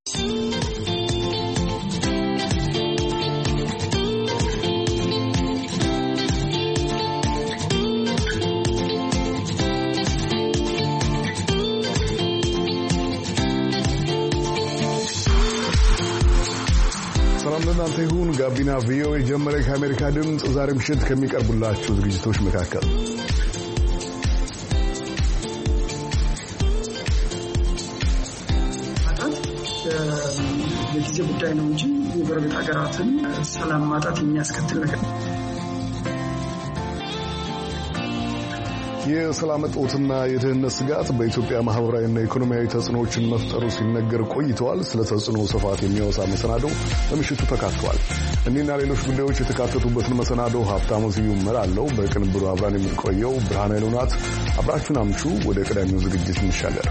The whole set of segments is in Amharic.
እናንተ ይሁን ጋቢና ቪኦኤ ጀመረ ከአሜሪካ ድምጽ ዛሬ ምሽት ከሚቀርቡላችሁ ዝግጅቶች መካከል የጊዜ ጉዳይ ነው እንጂ የጎረቤት ሀገራትን ሰላም ማጣት የሚያስከትል ነገር የሰላም እጦትና የደህንነት ስጋት በኢትዮጵያ ማህበራዊና ኢኮኖሚያዊ ተጽዕኖዎችን መፍጠሩ ሲነገር ቆይተዋል። ስለ ተጽዕኖ ስፋት የሚያወሳ መሰናዶ በምሽቱ ተካቷል። እኒና ሌሎች ጉዳዮች የተካተቱበትን መሰናዶ ሀብታሙ ስዩም እመራለሁ። በቅንብሩ አብራን የምትቆየው ብርሃን ኃይሉ ናት። አብራችሁን አምሹ። ወደ ቀዳሚው ዝግጅት እንሻገር።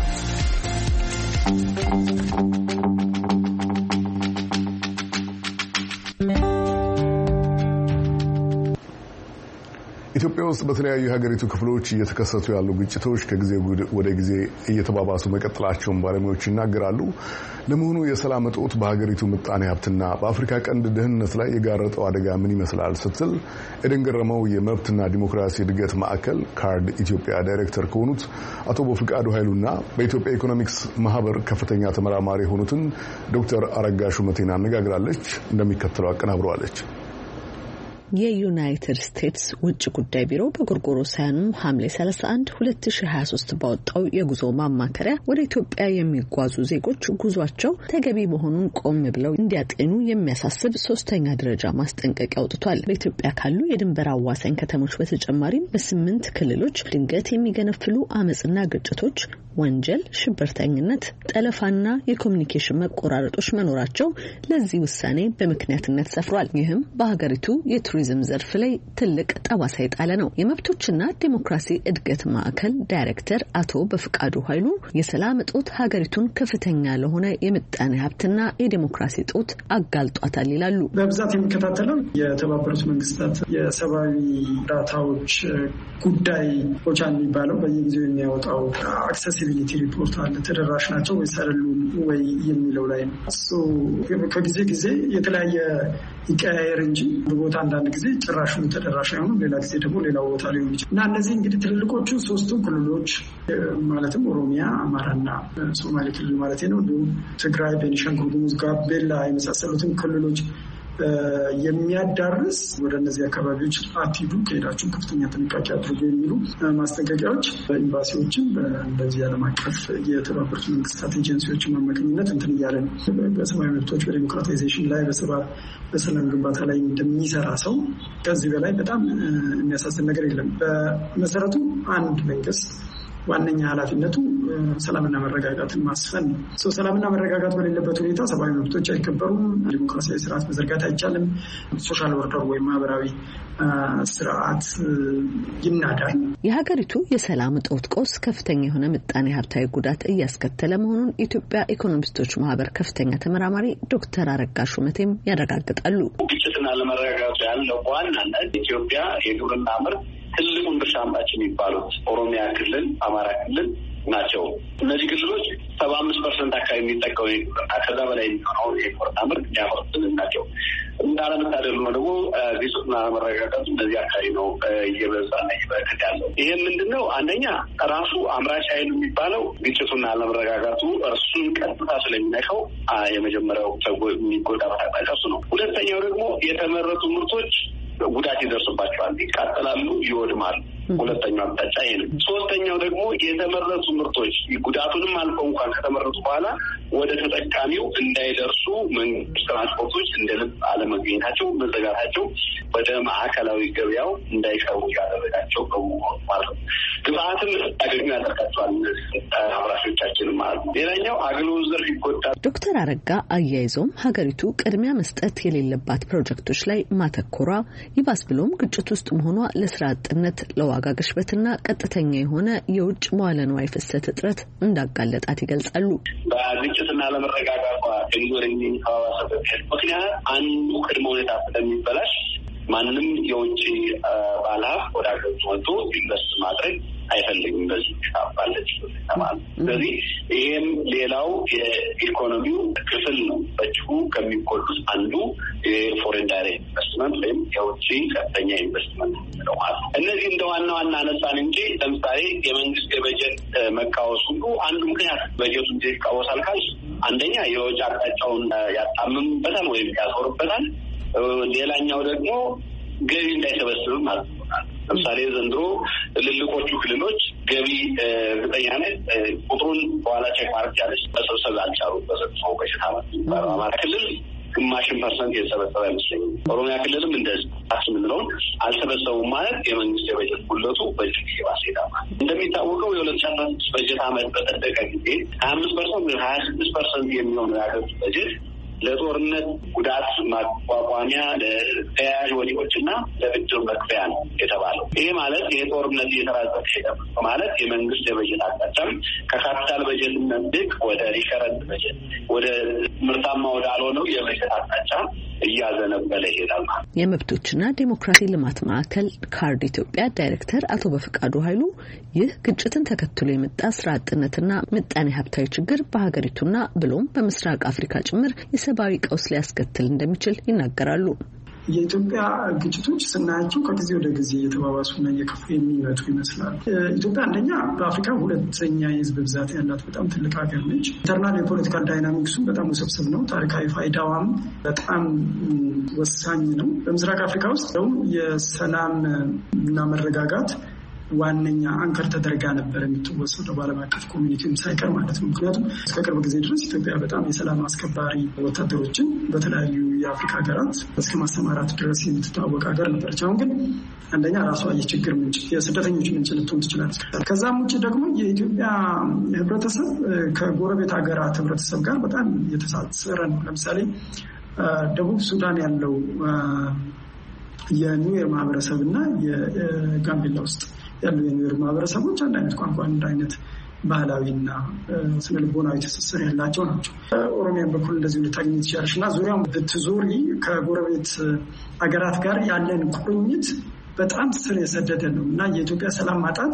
ኢትዮጵያ ውስጥ በተለያዩ የሀገሪቱ ክፍሎች እየተከሰቱ ያሉ ግጭቶች ከጊዜ ወደ ጊዜ እየተባባሱ መቀጠላቸውን ባለሙያዎች ይናገራሉ። ለመሆኑ የሰላም እጦት በሀገሪቱ ምጣኔ ሀብትና በአፍሪካ ቀንድ ደህንነት ላይ የጋረጠው አደጋ ምን ይመስላል ስትል ኤደን ገረመው የመብትና ዲሞክራሲ እድገት ማዕከል ካርድ ኢትዮጵያ ዳይሬክተር ከሆኑት አቶ በፍቃዱ ኃይሉና በኢትዮጵያ ኢኮኖሚክስ ማህበር ከፍተኛ ተመራማሪ የሆኑትን ዶክተር አረጋ ሹመቴን አነጋግራለች። እንደሚከተለው አቀናብረዋለች። የዩናይትድ ስቴትስ ውጭ ጉዳይ ቢሮ በጎርጎሮሳውያኑ ሐምሌ 31 2023 ባወጣው የጉዞ ማማከሪያ ወደ ኢትዮጵያ የሚጓዙ ዜጎች ጉዟቸው ተገቢ መሆኑን ቆም ብለው እንዲያጤኑ የሚያሳስብ ሶስተኛ ደረጃ ማስጠንቀቂያ አውጥቷል። በኢትዮጵያ ካሉ የድንበር አዋሳኝ ከተሞች በተጨማሪም በ8 ክልሎች ድንገት የሚገነፍሉ አመጽና ግጭቶች፣ ወንጀል፣ ሽብርተኝነት፣ ጠለፋና የኮሙኒኬሽን መቆራረጦች መኖራቸው ለዚህ ውሳኔ በምክንያትነት ሰፍሯል። ይህም በሀገሪቱ የቱሪዝም ዘርፍ ላይ ትልቅ ጠባሳ የጣለ ነው። የመብቶችና ዲሞክራሲ እድገት ማዕከል ዳይሬክተር አቶ በፍቃዱ ኃይሉ የሰላም እጦት ሀገሪቱን ከፍተኛ ለሆነ የምጣኔ ሀብትና የዲሞክራሲ እጦት አጋልጧታል ይላሉ። በብዛት የሚከታተለው የተባበሩት መንግስታት የሰብአዊ እርዳታዎች ጉዳይ ኦቻ የሚባለው በየጊዜው የሚያወጣው አክሰሲቢሊቲ ሪፖርት አለ። ተደራሽ ናቸው ወይስ አይደሉም ወይ የሚለው ላይ ነው። ከጊዜ ጊዜ የተለያየ ይቀያየር እንጂ በቦታ አንዳንድ ጊዜ ጭራሹን ተደራሽ አይሆንም፣ ሌላ ጊዜ ደግሞ ሌላው ቦታ ሊሆን ይችላል እና እነዚህ እንግዲህ ትልልቆቹ ሶስቱም ክልሎች ማለትም ኦሮሚያ፣ አማራና ሶማሌ ክልል ማለት ነው፣ እንዲሁም ትግራይ፣ ቤኒሻንጉል ጉሙዝ፣ ጋምቤላ የመሳሰሉትን ክልሎች የሚያዳርስ ወደ እነዚህ አካባቢዎች አትሂዱ፣ ከሄዳችሁ ከፍተኛ ጥንቃቄ አድርጉ የሚሉ ማስጠንቀቂያዎች በኤምባሲዎችም በእንደዚህ ዓለም አቀፍ የተባበሩት መንግስታት ኤጀንሲዎችን አማካኝነት እንትን እያለ ነው። በሰብአዊ መብቶች በዲሞክራታይዜሽን ላይ በሰላም ግንባታ ላይ እንደሚሰራ ሰው ከዚህ በላይ በጣም የሚያሳዝን ነገር የለም። በመሰረቱ አንድ መንግስት ዋነኛ ኃላፊነቱ ሰላምና መረጋጋትን ማስፈን ነው። ሰላምና መረጋጋት በሌለበት ሁኔታ ሰብአዊ መብቶች አይከበሩም፣ ዲሞክራሲያዊ ስርዓት መዘርጋት አይቻልም፣ ሶሻል ኦርደር ወይም ማህበራዊ ስርዓት ይናዳል። የሀገሪቱ የሰላም እጦት ቀውስ ከፍተኛ የሆነ ምጣኔ ሀብታዊ ጉዳት እያስከተለ መሆኑን የኢትዮጵያ ኢኮኖሚስቶች ማህበር ከፍተኛ ተመራማሪ ዶክተር አረጋ ሹመቴም ያረጋግጣሉ። ግጭትና ለመረጋጋቱ ያለው ዋናነት ኢትዮጵያ የግብርና ምርት ትልቁን ድርሻ አምራች የሚባሉት ኦሮሚያ ክልል፣ አማራ ክልል ናቸው። እነዚህ ክልሎች 75% አካባቢ የሚጠቀሙ ከዛ በላይ የሚሆነው የግብርና ምርት የሚያመርቱልን ናቸው። እንዳለመታደል ነው ደግሞ ግጭትና መረጋጋቱ እነዚህ አካባቢ ነው እየበዛና እየበረከት ያለው። ይሄ ምንድነው? አንደኛ ራሱ አምራች ኃይል የሚባለው ግጭቱና አለመረጋጋቱ እርሱን ቀጥታ ስለሚነካው የመጀመሪያው የሚጎዳበት አቅጣጫ እሱ ነው። ሁለተኛው ደግሞ የተመረቱ ምርቶች ጉዳት ይደርስባቸዋል፣ ይቃጠላሉ፣ ይወድማሉ። ሁለተኛው አቅጣጫ ይሄ ነው። ሶስተኛው ደግሞ የተመረቱ ምርቶች ጉዳቱንም አልፈው እንኳን ከተመረቱ በኋላ ወደ ተጠቃሚው እንዳይደርሱ መንግስት ትራንስፖርቶች እንደ ልብ አለመገኘታቸው፣ መዘጋታቸው ወደ ማዕከላዊ ገበያው እንዳይቀርቡ ያደረጋቸው ማለት ነው። ግብአትም ያገኙ ያደርጋቸዋል አምራቾቻችን ማለት ነው። ሌላኛው አገልግሎት ዘርፍ ይጎዳል። ዶክተር አረጋ አያይዘውም ሀገሪቱ ቅድሚያ መስጠት የሌለባት ፕሮጀክቶች ላይ ማተኮሯ ይባስ ብሎም ግጭት ውስጥ መሆኗ ለስራ አጥነት፣ ለዋጋ ግሽበትና ቀጥተኛ የሆነ የውጭ መዋለ ንዋይ ፍሰት እጥረት እንዳጋለጣት ይገልጻሉ። በግጭትና ለመረጋጋቷ እንግዲህ የሚተባባሰበት ምክንያት አንዱ ቅድመ ሁኔታ ስለሚበላሽ ማንም የውጭ ባለሀብት ወደ ሀገር ወጥቶ ኢንቨስት ማድረግ አይፈልግም በዚህ ባለች ተማል። ስለዚህ ይሄም ሌላው የኢኮኖሚው ክፍል ነው። በእጅጉ ከሚጎዱት አንዱ የፎሬን ዳይሬክት ኢንቨስትመንት ወይም የውጭ ቀጥተኛ ኢንቨስትመንት ነው ማለት ነው። እነዚህ እንደ ዋና ዋና አነሳን እንጂ ለምሳሌ የመንግስት የበጀት መቃወስ ሁሉ አንዱ ምክንያት በጀቱ እንዴት ይቃወሳል ካልሽ አንደኛ የወጪ አቅጣጫውን ያጣምምበታል ወይም ያዞርበታል። ሌላኛው ደግሞ ገቢ እንዳይሰበስብ ማለት ነው። ለምሳሌ ዘንድሮ ትልልቆቹ ክልሎች ገቢ እርግጠኛ ነኝ ቁጥሩን በኋላ ቼክ ማድረግ ያለች መሰብሰብ አልቻሉ። በሰው በሽታ አማራ ክልል ግማሽን % የተሰበሰበ አይመስለኝም። ኦሮሚያ ክልልም እንደዚህ ምንለውን አልሰበሰቡም ማለት የመንግስት የበጀት ጉድለቱ በእጅግ ይባሰዳ ማለት እንደሚታወቀው የ2016 በጀት ዓመት በጸደቀ ጊዜ 25% 26% የሚሆነው የሀገሪቱ በጀት ለጦርነት ጉዳት ማቋቋሚያ ለተያያዥ ወጪዎችና ለብድር መክፈያ ነው የተባለው። ይሄ ማለት ይሄ ጦርነት እየተራዘመ ሄደ ማለት የመንግስት የበጀት አቅጣጫም ከካፒታል በጀትነት ወደ ሪከረንት በጀት ወደ ምርታማ ወዳልሆነው የበጀት አቅጣጫ እያዘነበለ ይሄዳል ማለት። የመብቶችና ዲሞክራሲ ልማት ማዕከል ካርድ ኢትዮጵያ ዳይሬክተር አቶ በፍቃዱ ኃይሉ ይህ ግጭትን ተከትሎ የመጣ ስራ አጥነትና ምጣኔ ሀብታዊ ችግር በሀገሪቱና ብሎም በምስራቅ አፍሪካ ጭምር የሰብአዊ ቀውስ ሊያስከትል እንደሚችል ይናገራሉ። የኢትዮጵያ ግጭቶች ስናያቸው ከጊዜ ወደ ጊዜ እየተባባሱና እየከፉ የሚመጡ ይመስላል። ኢትዮጵያ አንደኛ በአፍሪካ ሁለተኛ የህዝብ ብዛት ያላት በጣም ትልቅ ሀገር ነች። ኢንተርናል የፖለቲካል ዳይናሚክሱ በጣም ውስብስብ ነው። ታሪካዊ ፋይዳዋም በጣም ወሳኝ ነው። በምስራቅ አፍሪካ ውስጥ የሰላም እና መረጋጋት ዋነኛ አንከር ተደርጋ ነበር የምትወሰደው በዓለም አቀፍ ኮሚኒቲም ሳይቀር ማለት ነው። ምክንያቱም እስከ ቅርብ ጊዜ ድረስ ኢትዮጵያ በጣም የሰላም አስከባሪ ወታደሮችን በተለያዩ የአፍሪካ ሀገራት እስከ ማሰማራት ድረስ የምትታወቅ ሀገር ነበረች። አሁን ግን አንደኛ ራሷ የችግር ምንጭ፣ የስደተኞች ምንጭ ልትሆን ትችላለች። ከዛም ውጭ ደግሞ የኢትዮጵያ ህብረተሰብ ከጎረቤት ሀገራት ህብረተሰብ ጋር በጣም የተሳሰረ ነው። ለምሳሌ ደቡብ ሱዳን ያለው የኑዌር ማህበረሰብ እና የጋምቤላ ውስጥ ያሉ የኑዌር ማህበረሰቦች አንድ አይነት ቋንቋ፣ አንድ አይነት ባህላዊና ስነልቦናዊ ትስስር ያላቸው ናቸው። ኦሮሚያን በኩል እንደዚህ ልታገኝ ትችላለች እና ዙሪያውን ብትዞሪ ከጎረቤት ሀገራት ጋር ያለን ቁርኝት በጣም ስር የሰደደ ነው እና የኢትዮጵያ ሰላም ማጣት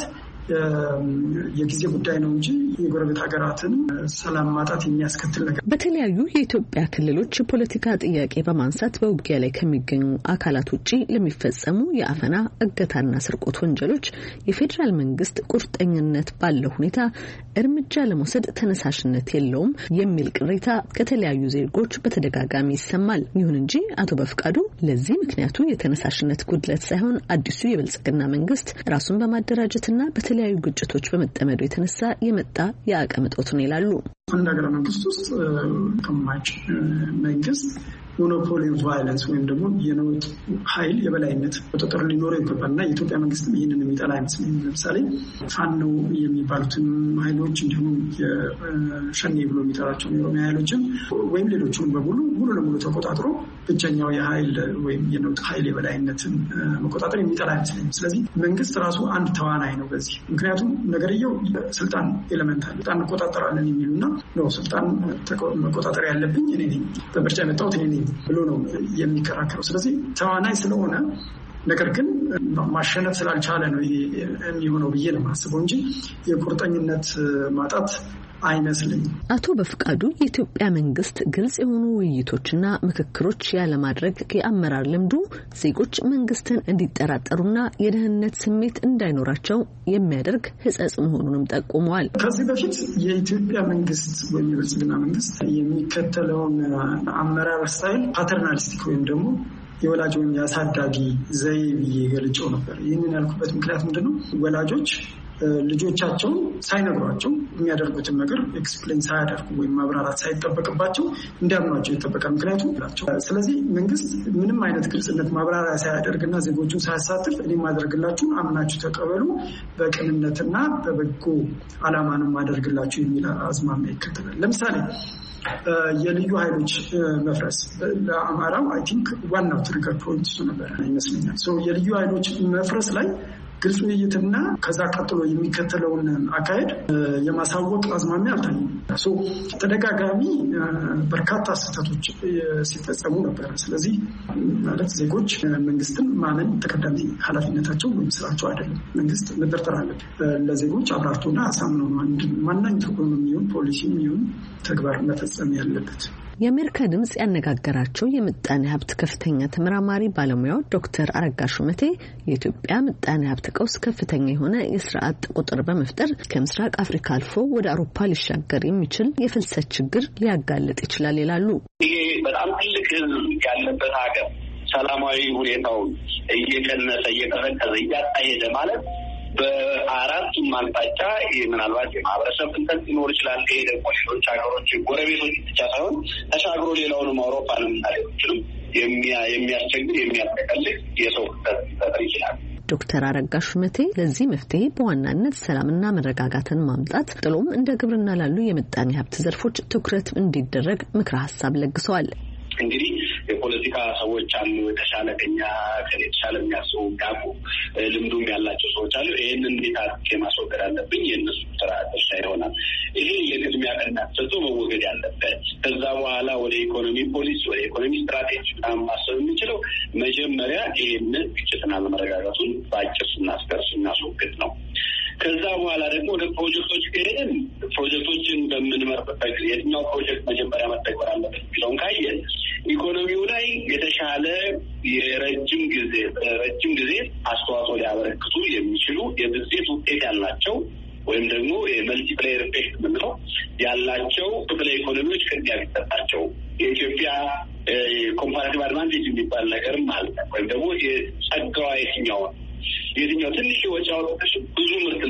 የጊዜ ጉዳይ ነው እንጂ የጎረቤት ሀገራትን ሰላም ማጣት የሚያስከትል ነገር። በተለያዩ የኢትዮጵያ ክልሎች የፖለቲካ ጥያቄ በማንሳት በውጊያ ላይ ከሚገኙ አካላት ውጪ ለሚፈጸሙ የአፈና እገታና ስርቆት ወንጀሎች የፌዴራል መንግስት ቁርጠኝነት ባለው ሁኔታ እርምጃ ለመውሰድ ተነሳሽነት የለውም የሚል ቅሬታ ከተለያዩ ዜጎች በተደጋጋሚ ይሰማል። ይሁን እንጂ አቶ በፍቃዱ ለዚህ ምክንያቱ የተነሳሽነት ጉድለት ሳይሆን አዲሱ የብልጽግና መንግስት ራሱን በማደራጀትና በተለያዩ ግጭቶች በመጠመዱ የተነሳ የመጣ የአቅም እጦት ነው ይላሉ። አንድ ሀገረ መንግስት ውስጥ ከማጭ መንግስት ሞኖፖሊ ቫይለንስ ወይም ደግሞ የነውጥ ኃይል የበላይነት ቁጥጥር ሊኖረው ይገባል እና የኢትዮጵያ መንግስትም ይህንን የሚጠላ አይመስለኝም። ለምሳሌ ፋኖ የሚባሉትን ኃይሎች እንዲሁም የሸኔ ብሎ የሚጠራቸው የኦሮሚያ ኃይሎችም ወይም ሌሎቹን በሙሉ ሙሉ ለሙሉ ተቆጣጥሮ ብቸኛው የኃይል ወይም የነውጥ ኃይል የበላይነትን መቆጣጠር የሚጠላ አይመስለኝም። ስለዚህ መንግስት ራሱ አንድ ተዋናይ ነው በዚህ። ምክንያቱም ነገርየው ስልጣን ኤሌመንት አለ። ስልጣን እንቆጣጠራለን የሚሉና ነው ስልጣን መቆጣጠር ያለብኝ እኔ ነኝ፣ በምርጫ የመጣሁት እኔ ነኝ ብሎ ነው የሚከራከረው። ስለዚህ ተዋናይ ስለሆነ ነገር ግን ማሸነፍ ስላልቻለ ነው ይሄ የሚሆነው ብዬ ነው የማስበው እንጂ የቁርጠኝነት ማጣት አይመስልኝም። አቶ በፍቃዱ የኢትዮጵያ መንግስት ግልጽ የሆኑ ውይይቶችና ምክክሮች ያለማድረግ የአመራር ልምዱ ዜጎች መንግስትን እንዲጠራጠሩና የደህንነት ስሜት እንዳይኖራቸው የሚያደርግ ሕጸጽ መሆኑንም ጠቁመዋል። ከዚህ በፊት የኢትዮጵያ መንግስት ወይም የብልጽግና መንግስት የሚከተለውን አመራር ስታይል ፓተርናሊስቲክ ወይም ደግሞ የወላጅ ወይም የአሳዳጊ ዘይ ብዬ ገልጬው ነበር። ይህንን ያልኩበት ምክንያት ምንድነው? ወላጆች ልጆቻቸውን ሳይነግሯቸው የሚያደርጉትን ነገር ኤክስፕሌን ሳያደርጉ ወይም ማብራራት ሳይጠበቅባቸው እንዲያምኗቸው ይጠበቃል። ምክንያቱም ስለዚህ መንግስት ምንም አይነት ግልጽነት ማብራሪያ ሳያደርግና ዜጎቹን ሳያሳትፍ እኔ ማደርግላችሁ አምናችሁ ተቀበሉ፣ በቅንነትና በበጎ ዓላማ ነው ማደርግላችሁ የሚል አዝማሚያ ይከተላል። ለምሳሌ የልዩ ኃይሎች መፍረስ ለአማራው አይ ቲንክ ዋናው ትሪገር ፖይንት እሱ ነበር ይመስለኛል። የልዩ ኃይሎች መፍረስ ላይ ግልጽ ውይይትና ከዛ ቀጥሎ የሚከተለውን አካሄድ የማሳወቅ አዝማሚያ አልታየም። ተደጋጋሚ በርካታ ስህተቶች ሲፈጸሙ ነበር። ስለዚህ ማለት ዜጎች መንግስትን ማመን ተቀዳሚ ኃላፊነታቸው ወይም ስራቸው አይደለም። መንግስት መጠርጠር አለበት። ለዜጎች አብራርቶና አሳምነው ማናኝ ትርጉም የሚሆን ፖሊሲ የሚሆን ተግባር መፈጸም ያለበት። የአሜሪካ ድምጽ ያነጋገራቸው የምጣኔ ሀብት ከፍተኛ ተመራማሪ ባለሙያው ዶክተር አረጋ ሹመቴ የኢትዮጵያ ምጣኔ ሀብት ቀውስ ከፍተኛ የሆነ የስራ አጥ ቁጥር በመፍጠር ከምስራቅ አፍሪካ አልፎ ወደ አውሮፓ ሊሻገር የሚችል የፍልሰት ችግር ሊያጋልጥ ይችላል ይላሉ። ይሄ በጣም ትልቅ ህዝብ ያለበት ሀገር ሰላማዊ ሁኔታውን እየቀነሰ እየቀዘቀዘ እያጣ ሄደ ማለት በአራቱም አቅጣጫ ምናልባት የማህበረሰብ ፍልሰት ሊኖር ይችላል። ይሄ ደግሞ ሌሎች ሀገሮች ጎረቤቶች ብቻ ሳይሆን ተሻግሮ ሌላውንም አውሮፓንም እና ሌሎችንም የሚያስቸግር የሚያጠቀልቅ የሰው ፍልሰት ሊፈጥር ይችላል። ዶክተር አረጋ ሹመቴ ለዚህ መፍትሄ በዋናነት ሰላምና መረጋጋትን ማምጣት ጥሎም እንደ ግብርና ላሉ የምጣኔ ሀብት ዘርፎች ትኩረት እንዲደረግ ምክረ ሀሳብ ለግሰዋል። እንግዲህ የፖለቲካ ሰዎች አሉ፣ የተሻለ ከኛ የተሻለ የሚያስቡ የሚያውቁ ልምዱም ያላቸው ሰዎች አሉ። ይህንን እንዴት አድርጌ ማስወገድ አለብኝ? የእነሱ ስራ ድርሻ ይሆናል። ይሄ የቅድሚያ ቅድሚያ ተሰጥቶ መወገድ ያለበት። ከዛ በኋላ ወደ ኢኮኖሚ ፖሊሲ፣ ወደ ኢኮኖሚ ስትራቴጂ በጣም ማሰብ የሚችለው መጀመሪያ ይህንን ግጭትና አለመረጋጋቱን በአጭር ስናስወግድ ነው። ከዛ በኋላ ደግሞ ወደ ፕሮጀክቶች ከሄድን ፕሮጀክቶችን በምንመርጥበት ጊዜ የትኛው ፕሮጀክት መጀመሪያ መተግበር አለበት የሚለውን ካየን ኢኮኖሚው ላይ የተሻለ የረጅም ጊዜ አስተዋጽኦ ሊያበረክቱ የሚችሉ የብዜት ውጤት ያላቸው ወይም ደግሞ የመልቲፕሌየር ኢፌክት የምንለው ያላቸው ክፍለ ኢኮኖሚዎች ቅድሚያ ቢሰጣቸው የኢትዮጵያ ኮምፓራቲቭ አድቫንቴጅ የሚባል ነገርም አለ። ወይም ደግሞ የጸጋዋ የትኛው ትንሽ ወጪ አውጥተሽ ብዙ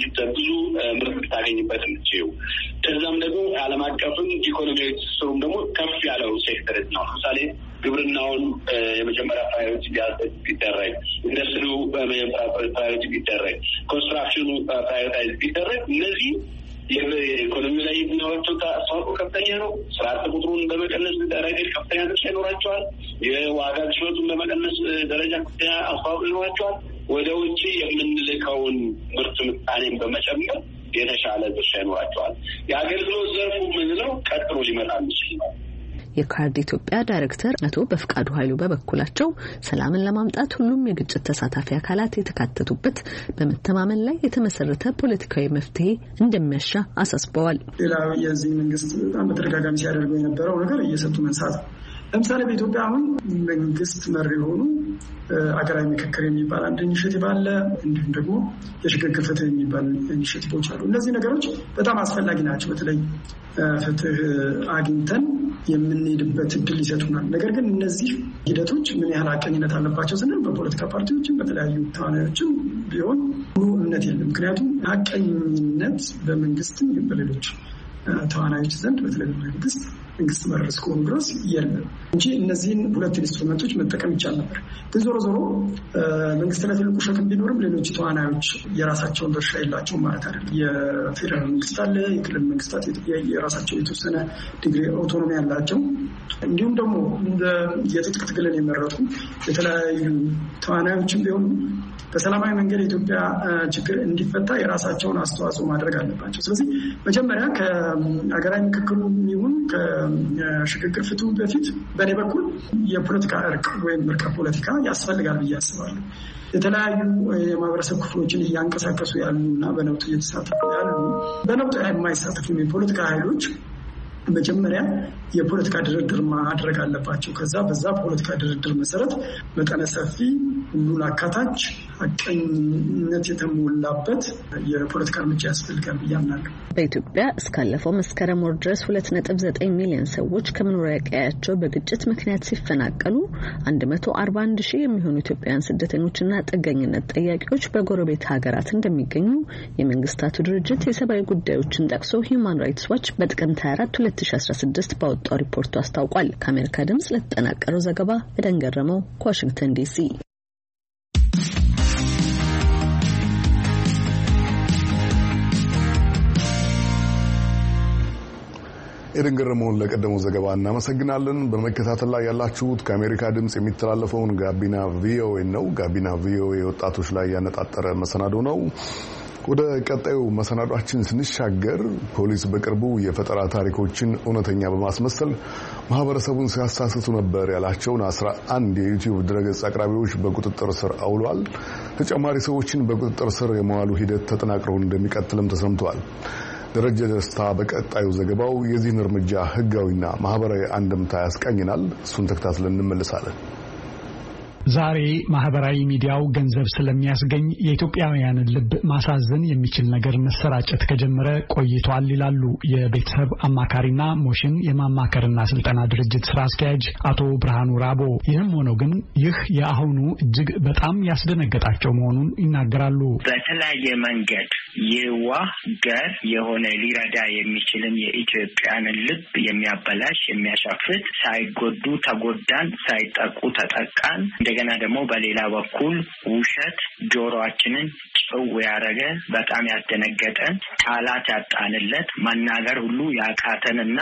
ምርት ልታገኝበት የምትችይው። ከዛም ደግሞ ዓለም አቀፍም ኢኮኖሚያዊ ትስስሩም ደግሞ ከፍ ያለው ሴክተር ነው። ለምሳሌ ግብርናውን የመጀመሪያ ፕራዮሪቲ ቢደረግ፣ ኢንዱስትሪው በመጀመሪያ ፕራዮሪቲ ቢደረግ፣ ኮንስትራክሽኑ ፕራዮሪታይዝ ቢደረግ እነዚህ የኢኮኖሚ ላይ የሚኖራቸው አስተዋጽኦ ከፍተኛ ነው። ስራ አጥ ቁጥሩን በመቀነስ ረገድ ከፍተኛ ድርሻ ይኖራቸዋል። የዋጋ ግሽበቱን በመቀነስ ደረጃ ከፍተኛ አስተዋጽኦ ይኖራቸዋል። ወደ ውጭ የምንልከውን ምርት ምጣኔን በመጨመር የተሻለ ድርሻ ይኖራቸዋል። የአገልግሎት ዘርፉ ምንለው ቀጥሎ ሊመጣ የሚችል ነው። የካርድ ኢትዮጵያ ዳይሬክተር አቶ በፍቃዱ ኃይሉ በበኩላቸው ሰላምን ለማምጣት ሁሉም የግጭት ተሳታፊ አካላት የተካተቱበት በመተማመን ላይ የተመሰረተ ፖለቲካዊ መፍትሄ እንደሚያሻ አሳስበዋል። ሌላው የዚህ መንግስት በጣም በተደጋጋሚ ሲያደርገው የነበረው ነገር እየሰጡ መንሳት። ለምሳሌ በኢትዮጵያ አሁን መንግስት መሪ የሆኑ አገራዊ ምክክር የሚባል አንድ ኢኒሼቲቭ አለ። እንዲሁም ደግሞ የሽግግር ፍትህ የሚባል ኢኒሼቲቮች አሉ። እነዚህ ነገሮች በጣም አስፈላጊ ናቸው። በተለይ ፍትህ አግኝተን የምንሄድበት እድል ይሰጡናል። ነገር ግን እነዚህ ሂደቶች ምን ያህል ሀቀኝነት አለባቸው ስንል በፖለቲካ ፓርቲዎችም በተለያዩ ተዋናዮችም ቢሆን ሙሉ እምነት የለም። ምክንያቱም ሀቀኝነት በመንግስትም በሌሎች ተዋናዮች ዘንድ በተለይ መንግስት መር እስከሆኑ ድረስ የለም እንጂ እነዚህን ሁለት ኢንስትሩመንቶች መጠቀም ይቻል ነበር። ግን ዞሮ መንግስት ላይ ትልቁ ሸክም ቢኖርም ሌሎች ተዋናዮች የራሳቸውን ድርሻ የላቸውም ማለት አይደለም። የፌዴራል መንግስት አለ፣ የክልል መንግስታት የራሳቸው የተወሰነ ዲግሪ አውቶኖሚ ያላቸው፣ እንዲሁም ደግሞ የትጥቅ ትግልን የመረጡ የተለያዩ ተዋናዮችም ቢሆኑ በሰላማዊ መንገድ የኢትዮጵያ ችግር እንዲፈታ የራሳቸውን አስተዋጽኦ ማድረግ አለባቸው። ስለዚህ መጀመሪያ ከሀገራዊ ምክክሩ ይሁን ከሽግግር ፍትሁ በፊት በእኔ በኩል የፖለቲካ እርቅ ወይም እርቀ ፖለቲካ ያስፈልጋል ብዬ አስባለሁ። የተለያዩ የማህበረሰብ ክፍሎችን እያንቀሳቀሱ ያሉና በነውጥ እየተሳተፉ ያሉ በነውጥ የማይሳተፉ የፖለቲካ ኃይሎች መጀመሪያ የፖለቲካ ድርድር ማድረግ አለባቸው። ከዛ በዛ ፖለቲካ ድርድር መሰረት መጠነ ሰፊ ሁሉን አካታች ሀቀኝነት የተሞላበት የፖለቲካ እርምጃ ያስፈልጋል ብዬ አምናለሁ። በኢትዮጵያ እስካለፈው መስከረም ወር ድረስ 2.9 ሚሊዮን ሰዎች ከመኖሪያ ቀያቸው በግጭት ምክንያት ሲፈናቀሉ 141 ሺህ የሚሆኑ ኢትዮጵያውያን ስደተኞችና ጥገኝነት ጠያቂዎች በጎረቤት ሀገራት እንደሚገኙ የመንግስታቱ ድርጅት የሰብአዊ ጉዳዮችን ጠቅሶ ሂውማን ራይትስ ዋች በጥቅምት 24 2016 ባወጣው ሪፖርቱ አስታውቋል። ከአሜሪካ ድምጽ ለተጠናቀረው ዘገባ ኤደን ገረመው ከዋሽንግተን ዲሲ። ኤደን ገረመውን ለቀደመው ዘገባ እናመሰግናለን። በመከታተል ላይ ያላችሁት ከአሜሪካ ድምጽ የሚተላለፈውን ጋቢና ቪኦኤ ነው። ጋቢና ቪኦኤ ወጣቶች ላይ ያነጣጠረ መሰናዶ ነው። ወደ ቀጣዩ መሰናዷችን ስንሻገር ፖሊስ በቅርቡ የፈጠራ ታሪኮችን እውነተኛ በማስመሰል ማህበረሰቡን ሲያሳስቱ ነበር ያላቸውን 11 የዩቲዩብ ድረገጽ አቅራቢዎች በቁጥጥር ስር አውሏል። ተጨማሪ ሰዎችን በቁጥጥር ስር የመዋሉ ሂደት ተጠናክሮ እንደሚቀጥልም ተሰምቷል። ደረጀ ደስታ በቀጣዩ ዘገባው የዚህን እርምጃ ህጋዊና ማህበራዊ አንድምታ ያስቃኝናል። እሱን ተከታትለን እንመለሳለን። ዛሬ ማህበራዊ ሚዲያው ገንዘብ ስለሚያስገኝ የኢትዮጵያውያንን ልብ ማሳዘን የሚችል ነገር መሰራጨት ከጀመረ ቆይቷል ይላሉ የቤተሰብ አማካሪና ሞሽን የማማከርና ስልጠና ድርጅት ስራ አስኪያጅ አቶ ብርሃኑ ራቦ። ይህም ሆኖ ግን ይህ የአሁኑ እጅግ በጣም ያስደነገጣቸው መሆኑን ይናገራሉ። በተለያየ መንገድ የዋህ ገር የሆነ ሊረዳ የሚችልን የኢትዮጵያንን ልብ የሚያበላሽ የሚያሻፍት ሳይጎዱ ተጎዳን ሳይጠቁ ተጠቃን እንደገና ደግሞ በሌላ በኩል ውሸት ጆሮአችንን ጭው ያረገ በጣም ያስደነገጠን ቃላት ያጣንለት መናገር ሁሉ ያቃተንና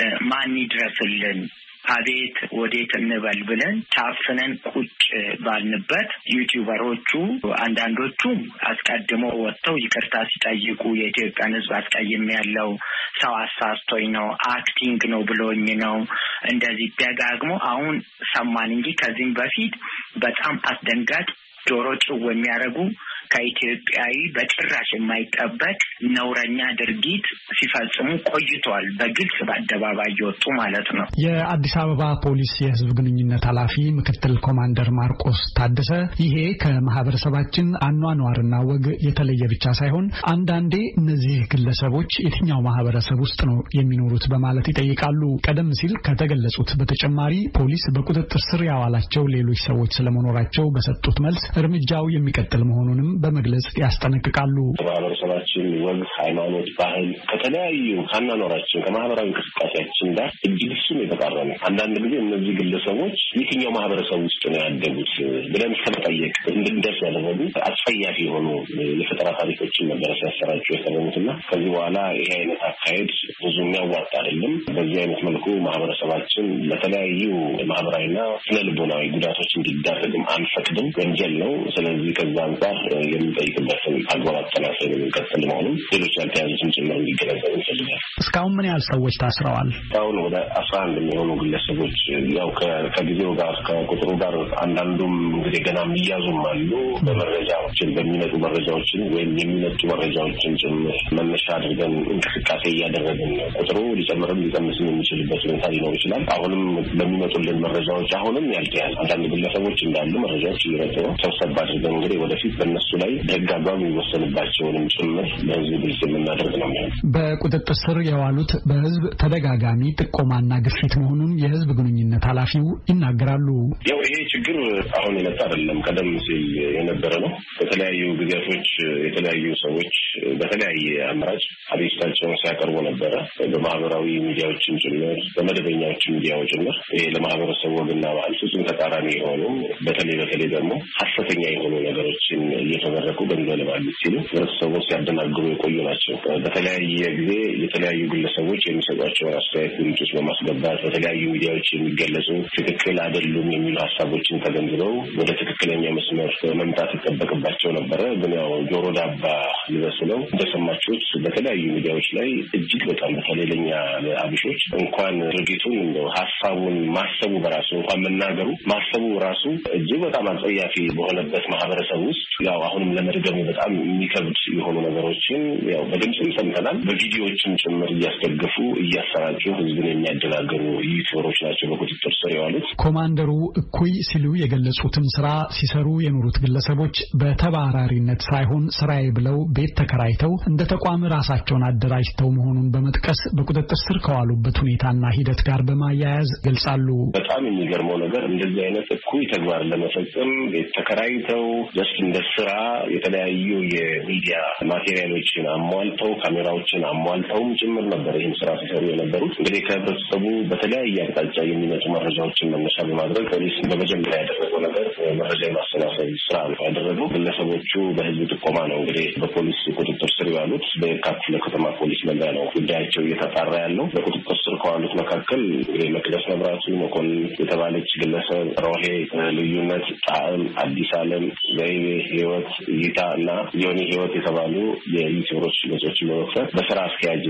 ማን ይድረስልን አቤት ወዴት እንበል ብለን ታፍነን ቁጭ ባልንበት ዩቲዩበሮቹ አንዳንዶቹ አስቀድሞ ወጥተው ይቅርታ ሲጠይቁ የኢትዮጵያን ሕዝብ አስቀይሜያለሁ፣ ሰው አሳስቶኝ ነው፣ አክቲንግ ነው ብሎኝ ነው እንደዚህ ደጋግሞ አሁን ሰማን እንጂ ከዚህም በፊት በጣም አስደንጋጭ ጆሮ ጭው የሚያረጉ ከኢትዮጵያዊ በጭራሽ የማይጠበቅ ነውረኛ ድርጊት ሲፈጽሙ ቆይተዋል። በግልጽ በአደባባይ እየወጡ ማለት ነው። የአዲስ አበባ ፖሊስ የህዝብ ግንኙነት ኃላፊ ምክትል ኮማንደር ማርቆስ ታደሰ ይሄ ከማህበረሰባችን አኗኗርና ወግ የተለየ ብቻ ሳይሆን አንዳንዴ እነዚህ ግለሰቦች የትኛው ማህበረሰብ ውስጥ ነው የሚኖሩት በማለት ይጠይቃሉ። ቀደም ሲል ከተገለጹት በተጨማሪ ፖሊስ በቁጥጥር ስር ያዋላቸው ሌሎች ሰዎች ስለመኖራቸው በሰጡት መልስ እርምጃው የሚቀጥል መሆኑንም በመግለጽ ያስጠነቅቃሉ። ማህበረሰባችን ወግ፣ ሃይማኖት፣ ባህል ከተለያዩ አኗኗራችን ከማህበራዊ እንቅስቃሴያችን ጋር እጅግ እሱም የተቃረነ አንዳንድ ጊዜ እነዚህ ግለሰቦች የትኛው ማህበረሰብ ውስጥ ነው ያደጉት ብለን እስከመጠየቅ እንድንደርስ ያደረጉ አስፈያፊ የሆኑ የፈጠራ ታሪኮችን ነበረ ሲያሰራጩ የከረሙትና ከዚህ በኋላ ይሄ አይነት አካሄድ ብዙ የሚያዋጣ አይደለም። በዚህ አይነት መልኩ ማህበረሰባችን ለተለያዩ ማህበራዊና ስነ ልቦናዊ ጉዳቶች እንዲዳረግም አንፈቅድም፣ ወንጀል ነው። ስለዚህ ከዛ አንጻር የሚጠይቅበትን አግባብ አጠናክረን የሚቀጥል መሆኑን ሌሎች ያልተያዙትን ጭምር እንዲገነዘቡ ይፈልጋል። እስካሁን ምን ያህል ሰዎች ታስረዋል? እስካሁን ወደ 11 የሚሆኑ ግለሰቦች ያው ከጊዜው ጋር ከቁጥሩ ጋር አንዳንዱም እንግዲህ ገና የሚያዙም አሉ። በመረጃዎችን በሚመጡ መረጃዎችን ወይም የሚመጡ መረጃዎችን ጭምር መነሻ አድርገን እንቅስቃሴ እያደረግን ነው። ቁጥሩ ሊጨምርም ሊቀንስም የሚችልበት ሁኔታ ሊኖር ይችላል። አሁንም በሚመጡልን መረጃዎች አሁንም ያልተያዙ አንዳንድ ግለሰቦች እንዳሉ መረጃዎች እየመጡ ነው። ሰብሰብ አድርገን እንግዲህ ወደፊት በእነሱ ላይ በሕግ አግባብ የሚወሰንባቸውንም ጭምር ለሕዝብ ግልጽ የምናደርግ ነው የሚሆነው። በቁጥጥር ስር የዋሉት በሕዝብ ተደጋጋሚ ጥቆማና ግፊት መሆኑን የሕዝብ ግንኙነት ኃላፊው ይናገራሉ። ያው ይሄ ችግር አሁን የመጣ አይደለም፣ ቀደም ሲል የነበረ ነው። በተለያዩ ጊዜያቶች የተለያዩ ሰዎች በተለያየ አማራጭ አቤቱታቸውን ሲያቀርቡ ነበረ። በማህበራዊ ሚዲያዎችን ጭምር በመደበኛዎች ሚዲያዎች ጭምር ይሄ ለማህበረሰቡ ወግና ባህል ፍጹም ተቃራኒ የሆኑ በተለይ ደግሞ ሐሰተኛ የሆኑ ነገሮችን እየተበረኩ ገንዘብ ለማግኘት ሲሉ ህብረተሰቡን ሲያደናግሩ የቆዩ ናቸው። በተለያየ ጊዜ የተለያዩ ግለሰቦች የሚሰጧቸውን አስተያየት ምንጮች በማስገባት በተለያዩ ሚዲያዎች የሚገለጹ ትክክል አይደሉም የሚሉ ሀሳቦችን ተገንዝበው ወደ ትክክለኛ መስመር መምጣት ይጠበቅባቸው ነበረ። ግን ያው ጆሮ ዳባ ይመስለው እንደሰማችሁት በተለያዩ ሚዲያዎች ላይ እጅግ በጣም በተለይ ለኛ አብሾች እንኳን ድርጊቱን እንደው ሀሳቡን ማሰቡ በራሱ እንኳን መናገሩ ማሰቡ ራሱ እጅግ በጣም አጸያፊ በሆነበት ማህበረሰብ ውስጥ ያው አሁንም ለመድገሙ በጣም የሚከብድ የሆኑ ነገሮችን ያው በድምፅም ሰምተናል፣ በቪዲዮዎችም ጭምር እያስደገፉ እያሰራጩ ህዝብን የሚያደናገሩ ዩቲዩበሮች ናቸው በቁጥጥር ስር የዋሉት። ኮማንደሩ እኩይ ሲሉ የገለጹትን ስራ ሲሰሩ የኖሩት ግለሰቦች በተባራሪነት ሳይሆን ስራዬ ብለው ቤት ተከራይተው እንደ ተቋም ራሳቸውን አደራጅተው መሆኑን በመጥቀስ በቁጥጥር ስር ከዋሉበት ሁኔታና ሂደት ጋር በማያያዝ ገልጻሉ። በጣም የሚገርመው ነገር እንደዚህ አይነት እኩይ ተግባር ለመፈጸም ቤት ተከራይተው ጀስት እንደ ስራ የተለያዩ የሚዲያ ማቴሪያሎችን አሟልተው ካሜራዎችን አሟልተውም ጭምር ነበር ይህን ስራ ሲሰሩ የነበሩት። እንግዲህ ከህብረተሰቡ በተለያየ አቅጣጫ የሚመጡ መረጃዎችን መነሻ በማድረግ ፖሊስ በመጀመሪያ ያደረገው ነገር መረጃ የማሰባሰብ ስራ ነው ያደረገው። ግለሰቦቹ በህዝብ ጥቆማ ነው እንግዲህ በፖሊስ ቁጥጥር ስር ያሉት። በየካ ክፍለ ከተማ ፖሊስ መምሪያ ነው ጉዳያቸው እየተጣራ ያለው። በቁጥጥር ስር መካከል መቅደስ መብራቱ መኮንን የተባለች ግለሰብ፣ ሮሄ ልዩነት፣ ጣዕም፣ አዲስ ዓለም፣ ዘይቤ ህይወት፣ እይታ እና ዮኒ ህይወት የተባሉ የዩቲዩበሮች ገጾችን በመክፈት በስራ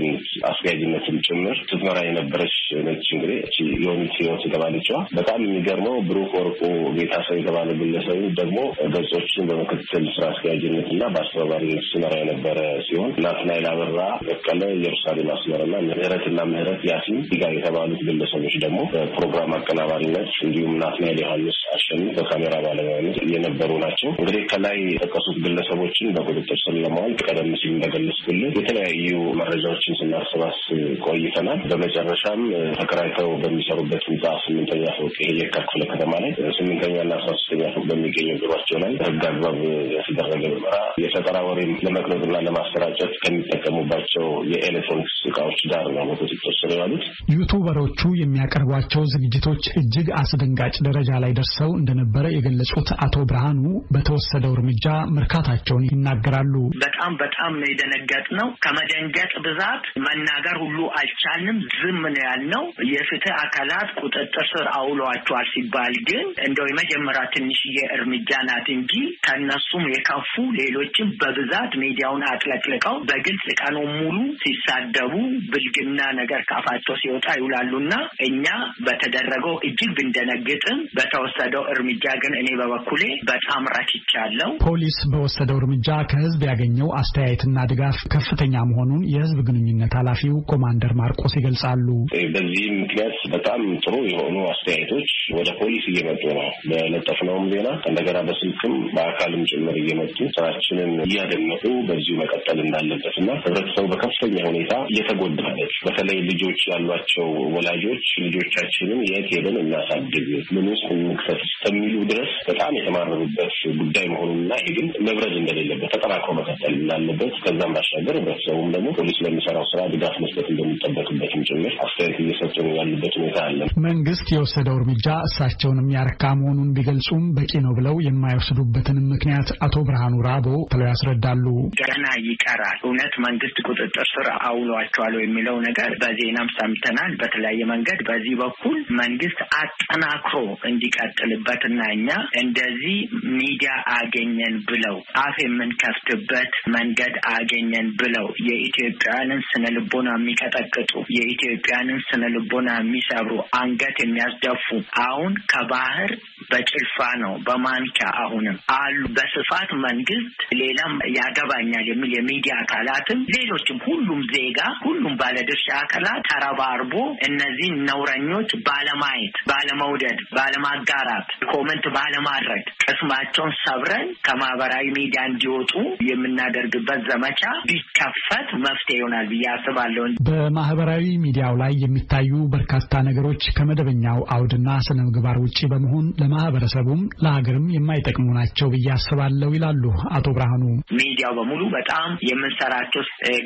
አስኪያጅነትም ጭምር ስትመራ የነበረች ነች። እንግዲህ ዮኒ ህይወት የተባለችዋ በጣም የሚገርመው ብሩክ ወርቁ ጌታሰው የተባለ ግለሰብ ደግሞ ገጾችን በምክትል ስራ አስኪያጅነትና በአስተባባሪነት ሲመራ የነበረ ሲሆን ናትናኤል አበራ በቀለ፣ ኢየሩሳሌም አስመረና ምህረት ያሲን ዲጋ የተባሉት ግለሰቦች ደግሞ በፕሮግራም አቀናባሪነት እንዲሁም ናትናኤል ዮሐንስ አሸንፍ በካሜራ ባለሙያነት የነበሩ ናቸው። እንግዲህ ከላይ የጠቀሱት ግለሰቦችን በቁጥጥር ስር ለማዋል ቀደም ሲል እንደገለጽኩልን የተለያዩ መረጃዎችን ስናሰባስብ ቆይተናል። በመጨረሻም ተከራይተው በሚሰሩበት ህንጻ 8ኛ ፎቅ የካ ክፍለ ከተማ ላይ 8ኛና 13ኛ ፎቅ በሚገኘው ቢሮአቸው ላይ ህግ አግባብ የተደረገ ምርመራ የፈጠራ ወሬም ለመቅረጽና ለማሰራጨት ከሚጠቀሙባቸው የኤሌክትሮኒክስ እቃዎች ጋር ነው በቁጥጥር ስር የዋሉት። ዩቱበሮቹ የሚያቀርቧቸው ዝግጅቶች እጅግ አስደንጋጭ ደረጃ ላይ ደርሰው እንደነበረ የገለጹት አቶ ብርሃኑ በተወሰደው እርምጃ መርካታቸውን ይናገራሉ። በጣም ነው የደነገጥነው። ከመደንገጥ ብዛት መናገር ሁሉ አልቻልንም። ዝም ነው ያልነው። የፍትህ አካላት ቁጥጥር ስር አውሏቸዋል ሲባል ግን እንደው የመጀመሪያ ትንሽዬ እርምጃ ናት እንጂ ከነሱም የከፉ ሌሎችም በብዛት ሚዲያውን አጥለቅልቀው በግልጽ ቀኑን ሙሉ ሲሳደቡ ብልግና ነገር ካፋቸው ሲወጣ ይውላሉና እኛ በተደረገው እጅግ ብንደነግጥም በተወሰደው እርምጃ ግን እኔ በበኩሌ በጣም ረክቻለሁ። ፖሊስ በወሰደው እርምጃ ከህዝብ ያገኘው አስተያየትና ድጋፍ ከፍተኛ መሆኑን የህዝብ ግንኙነት ኃላፊው ኮማንደር ማርቆስ ይገልጻሉ። በዚህም ምክንያት በጣም ጥሩ የሆኑ አስተያየቶች ወደ ፖሊስ እየመጡ ነው። በለጠፍነውም ዜና እንደገና በስልክም በአካልም ጭምር እየመጡ ስራችንን እያደመጡ በዚሁ መቀጠል እንዳለበትና ህብረተሰቡ በከፍተኛ ሁኔታ እየተጎዳበት በተለይ ልጆች ያሏቸው ወላጆች ልጆቻችንን የት ሄደን እናሳድግ ምን ውስጥ እንክተት እስከሚሉ ድረስ በጣም የተማረሩበት ጉዳይ መሆኑንና ይሄ ግን መብረድ እንደሌለበት ተጠናክሮ መቀጠል እንዳለበት ከዛም ባሻገር ህብረተሰቡም ደግሞ ፖሊስ ለሚሰራው ስራ ድጋፍ መስጠት እንደሚጠበቅበትም ጭምር አስተያየት እየሰጡ ያሉበት ሁኔታ አለ። መንግስት የወሰደው እርምጃ እሳቸውን የሚያረካ መሆኑን ቢገልጹም በቂ ነው ብለው የማይወስዱበትን ምክንያት አቶ ብርሃኑ ራቦ ብለው ያስረዳሉ። ገና ይቀራል። እውነት መንግስት ቁጥጥር ስር አውሏቸዋል የሚለው ነገር በዜናም ሰምተናል በተለያየ መንገድ። በዚህ በኩል መንግስት አጠናክሮ እንዲቀጥልበትና እኛ እንደዚህ ሚዲያ አገኘን ብለው አፍ የምንከፍትበት መንገድ አገኘን ብለው የኢትዮጵያንን ስነልቦና የሚቀጠቅጡ የኢትዮጵያንን ስነልቦና የሚሰብሩ አንገት የሚያስደፉ አሁን ከባህር በጭልፋ ነው በማንኪያ አሁንም አሉ በስፋት መንግስት ሌላም ያገባኛል የሚል የሚዲያ አካላትም ሌሎችም ሁሉም ዜጋ ሁሉም ባለድርሻ አካላት ተረባርቦ እነዚህ ነውረኞች ባለማየት ባለመውደድ ባለማጋራት ኮሜንት ባለማድረግ ቅስማቸውን ሰብረን ከማህበራዊ ሚዲያ እንዲወጡ የምናደርግበት ዘመቻ ቢከፈት መፍትሄ ይሆናል ብዬ አስባለሁ። በማህበራዊ ሚዲያው ላይ የሚታዩ በርካታ ነገሮች ከመደበኛው አውድና ስነ ምግባር ውጪ በመሆን ለማህበረሰቡም ለሀገርም የማይጠቅሙ ናቸው ብዬ አስባለሁ ይላሉ አቶ ብርሃኑ። ሚዲያው በሙሉ በጣም የምንሰራቸው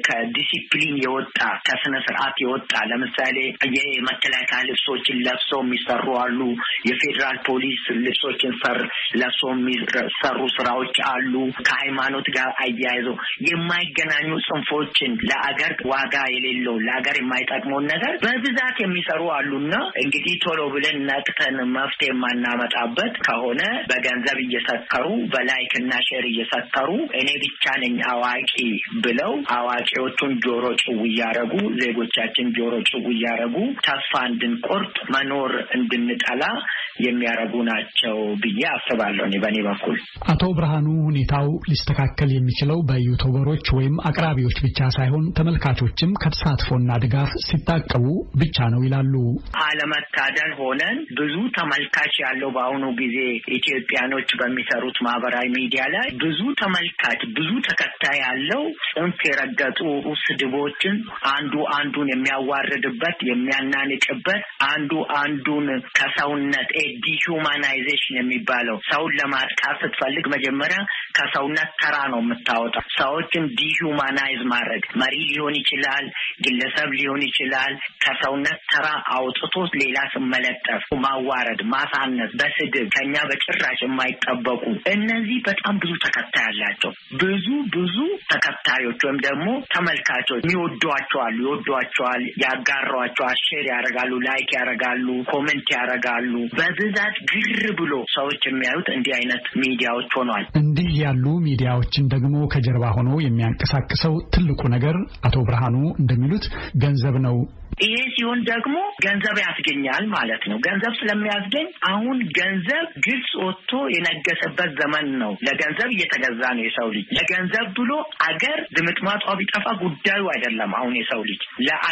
ከዲሲፕሊን የወጣ ከስነ ስርዓት የወጣ ለምሳሌ የመከላከያ ልብሶችን ለብሰው የሚሰሩ አሉ። የፌዴራል ፖሊስ ልብሶችን ለብሰው የሚሰሩ ስራዎች አሉ። ከሃይማኖት ጋር አያይዘው የማይገናኙ ጽንፎችን ለአገር ዋጋ የሌለው ለአገር የማይጠቅመውን ነገር በብዛት የሚሰሩ አሉና እንግዲህ ቶሎ ብለን ነቅተን መፍትሄ የማናመጣበት ከሆነ በገንዘብ እየሰከሩ በላይክ እና ሼር እየሰከሩ እኔ ብቻ ነኝ አዋቂ ብለው አዋቂዎቹን ጆሮ ጭው እያረጉ ዜጎቻችን ጆሮ ጭው እያረጉ ተስፋ እንድንቆርጥ መኖር እንድንጠላ የሚያረጉ ናቸው ብዬ አስባለሁ በእኔ በኩል። አቶ ብርሃኑ ሁኔታው ሊስተካከል የሚችለው በዩቲዩበሮች ወይም አቅራቢዎች ብቻ ሳይሆን ተመልካቾችም ከተሳትፎና ድጋፍ ሲታቀቡ ብቻ ነው ይላሉ። አለመታደል ሆነን ብዙ ተመልካች ያለው በአሁኑ ጊዜ ኢትዮጵያኖች በሚሰሩት ማህበራዊ ሚዲያ ላይ ብዙ ተመልካች ብዙ ተከታይ ያለው ጽንፍ የረገጡ ስድቦችን አንዱ አንዱን የሚያዋርድበት የሚያናንጭበት አንዱ አንዱን ከሰውነት ዲሁማናይዜሽን የሚባለው ሰውን ለማጥቃት ስትፈልግ መጀመሪያ ከሰውነት ተራ ነው የምታወጣው። ሰዎችን ዲሁማናይዝ ማድረግ መሪ ሊሆን ይችላል ግለሰብ ሊሆን ይችላል ከሰውነት ተራ አውጥቶ ሌላ ስም መለጠፍ ማዋረድ ማሳነስ ስድብ ከኛ በጭራሽ የማይጠበቁ እነዚህ በጣም ብዙ ተከታይ አላቸው። ብዙ ተከታዮች ወይም ደግሞ ተመልካቾች ይወዷቸዋል፣ ያጋሯቸዋል፣ ሼር ያደርጋሉ፣ ላይክ ያደርጋሉ፣ ኮሜንት ያደርጋሉ። በብዛት ግር ብሎ ሰዎች የሚያዩት እንዲህ አይነት ሚዲያዎች ሆኗል። እንዲህ ያሉ ሚዲያዎችን ደግሞ ከጀርባ ሆኖ የሚያንቀሳቅሰው ትልቁ ነገር አቶ ብርሃኑ እንደሚሉት ገንዘብ ነው። ይሄ ሲሆን ደግሞ ገንዘብ ያስገኛል ማለት ነው። ገንዘብ ስለሚያስገኝ አሁን ገንዘብ ግልጽ ወጥቶ የነገሰበት ዘመን ነው። ለገንዘብ እየተገዛ ነው የሰው ልጅ። ለገንዘብ ብሎ አገር ድምጥማጧ ቢጠፋ ጉዳዩ አይደለም። አሁን የሰው ልጅ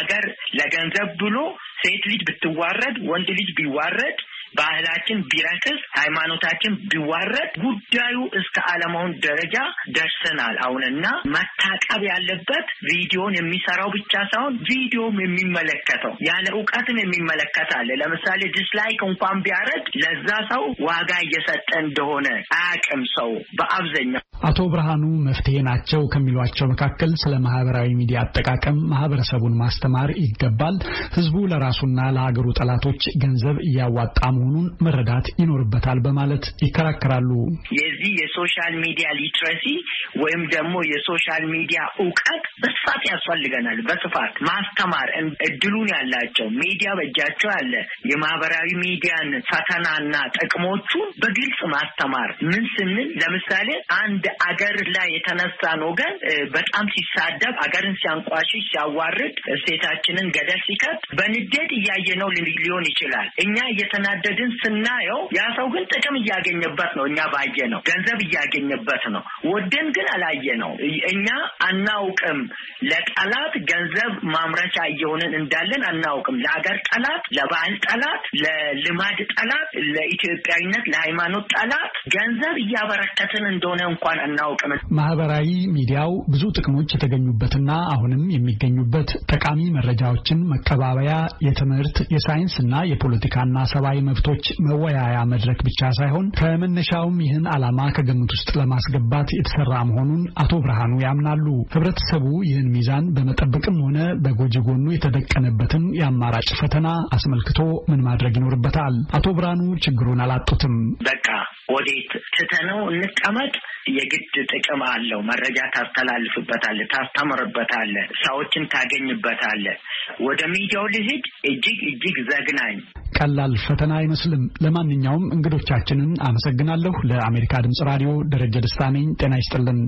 ለገንዘብ ብሎ ሴት ልጅ ብትዋረድ፣ ወንድ ልጅ ቢዋረድ፣ ባህላችን ቢረክስ፣ ሃይማኖታችን ቢዋረድ ጉዳዩ እስከ አለማውን ደረጃ ደርሰናል አሁንና መታቀብ ያለበት ቪዲዮን የሚሰራው ብቻ ሳይሆን ቪዲዮም የሚመለከተው ያለ ዕውቀትም የሚመለከታል። ለምሳሌ ዲስላይክ እንኳን ቢያረግ ለዛ ሰው ዋጋ እየሰጠ እንደሆነ አያውቅም ሰው በአብዛኛው። አቶ ብርሃኑ መፍትሄ ናቸው ከሚሏቸው መካከል ስለ ማህበራዊ ሚዲያ አጠቃቀም ማህበረሰቡን ማስተማር ይገባል፣ ህዝቡ ለራሱና ለሀገሩ ጠላቶች ገንዘብ እያዋጣ መሆኑን መረዳት ይኖርበታል በማለት ይከራከራሉ። የዚህ የሶሻል ሚዲያ ሊትረሲ ወይም ደግሞ የሶሻል ሚዲያ ዕውቀት በስፋት ያስፈልገናል። በስፋት ማስተማር እድሉን ያላቸው ሚዲያ በእጃቸው ያለ የማህበራዊ ሚዲያን ፈተናና ጥቅሞቹን በግልጽ ማስተማር። ምን ስንል ለምሳሌ አንድ አገር ላይ የተነሳን ወገን በጣም ሲሳደብ፣ አገርን ሲያንቋሽሽ፣ ሲያዋርድ፣ እሴታችንን ገደል ሲከት በንዴት እያየነው ሊሆን ይችላል። እኛ እየተናደድን ስናየው ያ ሰው ግን ጥቅም እያገኘበት ነው። እኛ ባየነው ገንዘብ እያገኘበት ነው። ወደን ግን አላየነው። እኛ አናውቅም። ለጠላት ገንዘብ ማምረቻ እየሆንን እንዳለን አናውቅም። ለአገር ጠላት፣ ለባህል ጠላት፣ ለልማድ ጠላት፣ ለኢትዮጵያዊነት፣ ለሃይማኖት ጠላት ገንዘብ እያበረከትን እንደሆነ እንኳን አናውቅም። ማህበራዊ ሚዲያው ብዙ ጥቅሞች የተገኙበትና አሁንም የሚገኙበት ጠቃሚ መረጃዎችን መቀባበያ፣ የትምህርት፣ የሳይንስና የፖለቲካና ሰብአዊ መብቶች መወያያ መድረክ ብቻ ሳይሆን ከመነሻውም ይህን ዓላማ ከግምት ውስጥ ለማስገባት የተሰራ መሆኑን አቶ ብርሃኑ ያምናሉ። ህብረተሰቡ ይህን ሚዛን በመጠበቅም ሆነ በጎጂ ጎኑ የተደቀነበትን የአማራጭ ፈተና አስመልክቶ ምን ማድረግ ይኖርበታል? አቶ ብርሃኑ ችግሩን አላጡትም። በቃ ወዴት ትተነው እንቀመጥ? የግድ ጥቅም አለው። መረጃ ታስተላልፍበታለህ፣ ታስተምርበታለህ፣ ሰዎችን ታገኝበታለህ። ወደ ሚዲያው ልሂድ እጅግ ዘግናኝ ቀላል ፈተና አይመስልም። ለማንኛውም እንግዶቻችንን አመሰግናለሁ። ለአሜሪካ ድምጽ ራዲዮ ደረጀ ደስታ ነኝ። ጤና ይስጥልን።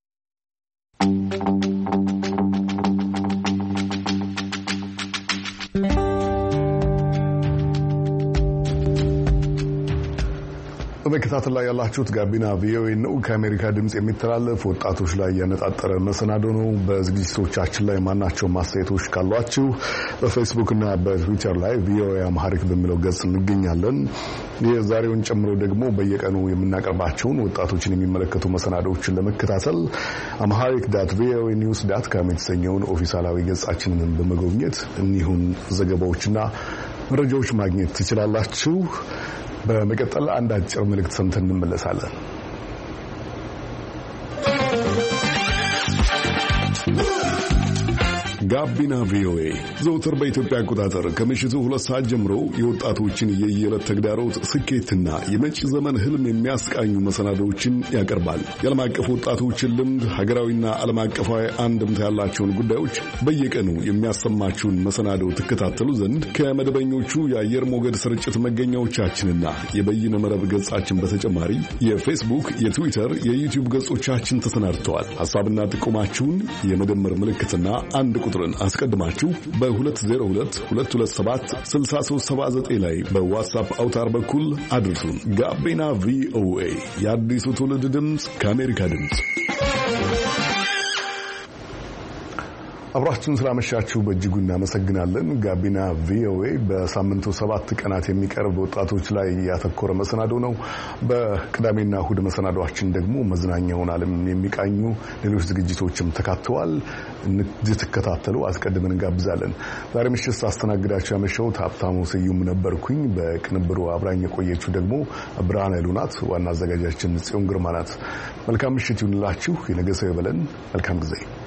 በመከታተል ላይ ያላችሁት ጋቢና ቪኦኤ ነው። ከአሜሪካ ድምጽ የሚተላለፍ ወጣቶች ላይ ያነጣጠረ መሰናዶ ነው። በዝግጅቶቻችን ላይ ማናቸው ማስተያየቶች ካሏችሁ በፌስቡክ እና በትዊተር ላይ ቪኦኤ አምሃሪክ በሚለው ገጽ እንገኛለን። የዛሬውን ጨምሮ ደግሞ በየቀኑ የምናቀርባቸውን ወጣቶችን የሚመለከቱ መሰናዶዎችን ለመከታተል amharic.voanews.com የተሰኘውን ኦፊሳላዊ ገጻችንን በመጎብኘት እኒሁን ዘገባዎችና መረጃዎች ማግኘት ትችላላችሁ። በመቀጠል አንድ አጭር መልእክት ሰምተን እንመለሳለን። ጋቢና ቪኦኤ ዘውትር በኢትዮጵያ አቆጣጠር ከምሽቱ 2 ሰዓት ጀምሮ የወጣቶችን የየዕለት ተግዳሮት፣ ስኬትና የመጪ ዘመን ህልም የሚያስቃኙ መሰናዶዎችን ያቀርባል። የዓለም አቀፍ ወጣቶችን ልምድ፣ ሀገራዊና ዓለም አቀፋዊ አንድምታ ያላቸውን ጉዳዮች በየቀኑ የሚያሰማችሁን መሰናዶ ትከታተሉ ዘንድ ከመደበኞቹ የአየር ሞገድ ስርጭት መገኛዎቻችንና የበይነ መረብ ገጻችን በተጨማሪ የፌስቡክ፣ የትዊተር፣ የዩቲዩብ ገጾቻችን ተሰናድተዋል። ሐሳብና ጥቆማችሁን የመደመር ምልክትና አንድ ቁጥርን አስቀድማችሁ በ2022276379 ላይ በዋትስአፕ አውታር በኩል አድርሱን። ጋቢና ቪኦኤ የአዲሱ ትውልድ ድምፅ ከአሜሪካ ድምፅ። አብራችሁን ስላመሻችሁ በእጅጉ እናመሰግናለን። ጋቢና ቪኦኤ በሳምንቱ 7 ቀናት የሚቀርብ ወጣቶች ላይ ያተኮረ መሰናዶ ነው። በቅዳሜና እሁድ መሰናዶአችን ደግሞ መዝናኛውን ዓለም የሚቃኙ ሌሎች ዝግጅቶችም ተካተዋል። እንድትከታተሉ አስቀድመን እንጋብዛለን። ዛሬ ምሽት ሳስተናግዳችሁ ያመሸሁት ሀብታሙ ስዩም ነበርኩኝ። በቅንብሩ አብራኝ የቆየችው ደግሞ ብርሃን ኃይሉ ናት። ዋና አዘጋጃችን ጽዮን ግርማ ናት። መልካም ምሽት ይሁንላችሁ። የነገ ሰው ይበለን። መልካም ጊዜ